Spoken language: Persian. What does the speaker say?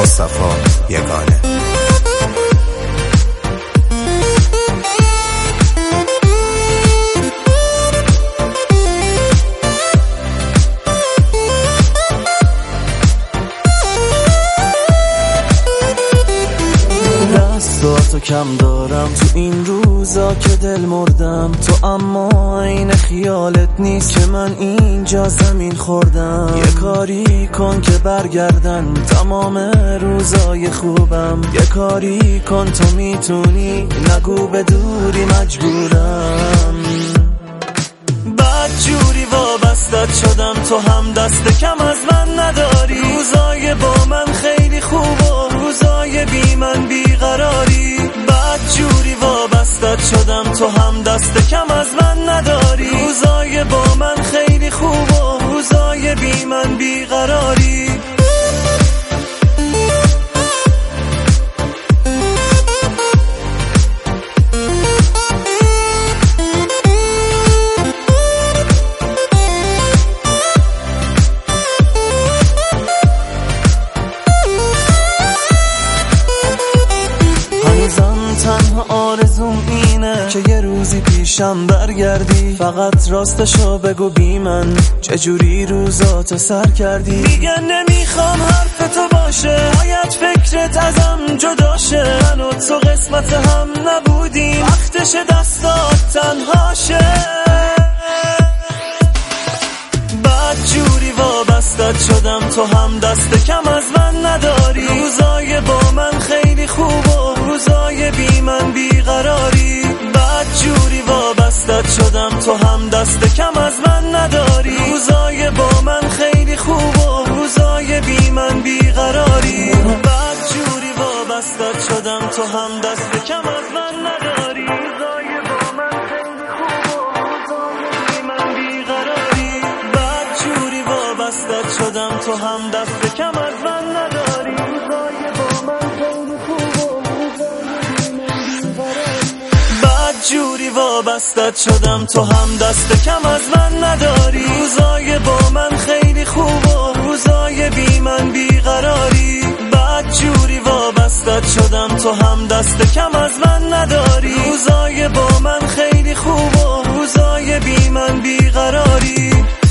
مصطفی یگانه. تو کم دارم تو این روزا که دل مردم تو، اما این خیالت نیست که من اینجا زمین خوردم. یه کاری کن که برگردن تمام روزای خوبم، یه کاری کن تو میتونی، نگو به دوری مجبورم. بد جوری وابستت شدم تو هم دست کم از من نداری، روزای با من خیلی خوب و روزای بی من بیقراری. بد جوری وابستت شدم تو هم دست کم از من نداری، روزای با من خیلی خوب و روزای بی من بیقراری. تنها آرزوم اینه که یه روزی پیشم برگردی، فقط راستشو بگو بی من چجوری روزاتو سر کردی. دیگه نمیخوام حرف تو باشه، باید فکرت ازم جدا شه، من و تو قسمت هم نبودیم، وقتش دستات تنها شه. بد جوری وابستت شدم تو هم دست کم از من نداری، روزای با من خیلی خوب و روزای بی من بیقراری. بد جوری وابستت شدم تو هم دست کم از من نداری، روزای با من خیلی خوب و روزای بی من بیقراری. بد جوری وابستت شدم تو هم دست کم از من نداری، روزای با من خیلی خوب و روزای بی من بیقراری. بد جوری وابستت شدم تو هم دست کم از من نداری، روزای با من خیلی خوب و جوری وابستت شدم تو هم دست کم از من نداری، روزای با من خیلی خوب و روزای بی من بیقراری. بد جوری وابستت شدم تو هم دست کم از من نداری، روزای با من خیلی خوب و روزای بی من بیقراری.